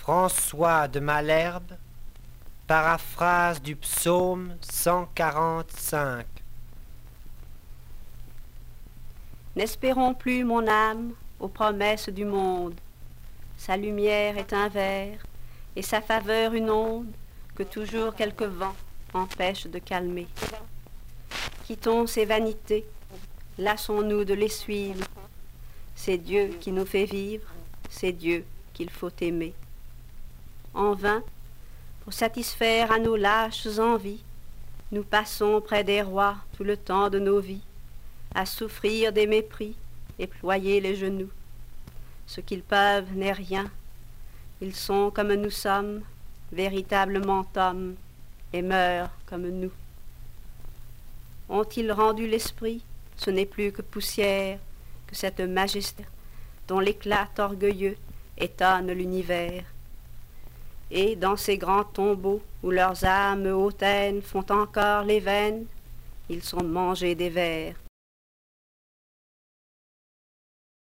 François de Malherbe, paraphrase du psaume 145. N'espérons plus, mon âme, aux promesses du monde. Sa lumière est un verre, et sa faveur une onde, que toujours quelque vent empêche de calmer. Quittons ces vanités, lassons-nous de les suivre. C'est Dieu qui nous fait vivre, c'est Dieu qu'il faut aimer. En vain, pour satisfaire à nos lâches envies, nous passons près des rois tout le temps de nos vies, à souffrir des mépris et ployer les genoux. Ce qu'ils peuvent n'est rien, ils sont comme nous sommes, véritablement hommes, et meurent comme nous. Ont-ils rendu l'esprit? Ce n'est plus que poussière, que cette majesté dont l'éclat orgueilleux étonne l'univers. Et dans ces grands tombeaux où leurs âmes hautaines font encore les veines, ils sont mangés des vers.